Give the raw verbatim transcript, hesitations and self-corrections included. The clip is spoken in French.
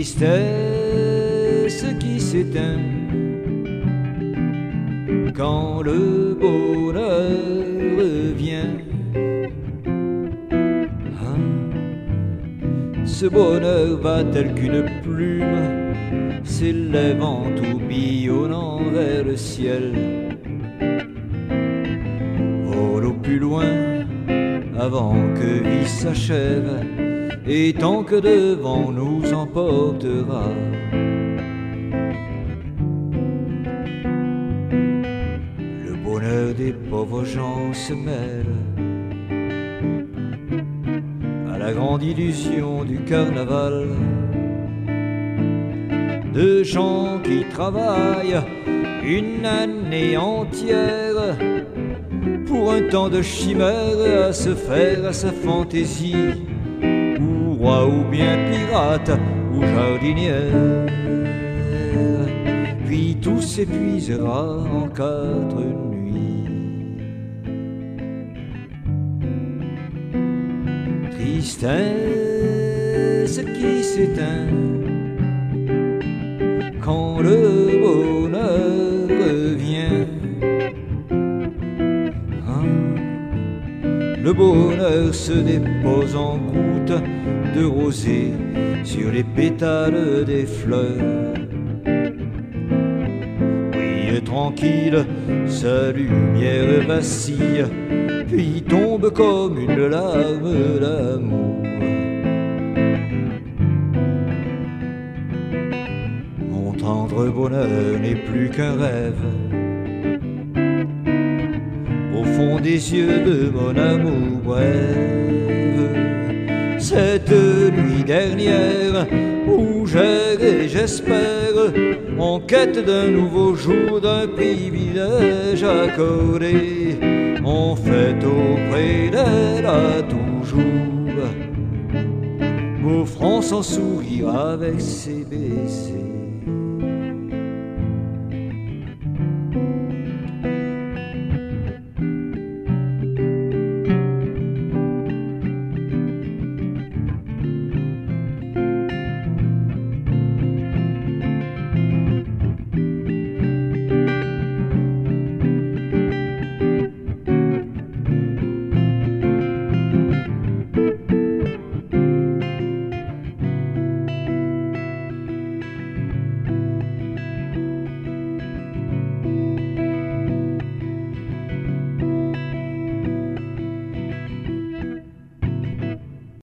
tristesse qui s'éteint quand le bonheur revient. Ah, ce bonheur va tel qu'une plume s'élèvant tourbillonnant vers le ciel. Vole au plus loin avant que vie s'achève, et tant que devant nous emportera. Le bonheur des pauvres gens se mêle à la grande illusion du carnaval, de gens qui travaillent une année entière pour un temps de chimère à se faire à sa fantaisie, ou roi ou bien pirate ou jardinière. Puis tout s'épuisera en quatre nuits. Tristesse qui s'éteint quand le bonheur revient. Le bonheur se dépose en gouttes de rosée sur les pétales des fleurs. Brille tranquille, sa lumière vacille, puis tombe comme une larme d'amour. Mon tendre bonheur n'est plus qu'un rêve au fond des yeux de mon amour brève. Cette nuit dernière où j'erre et j'espère en quête d'un nouveau jour, d'un privilège accordé, en fait auprès d'elle à toujours, m'offrant son sourire avec ses baisers.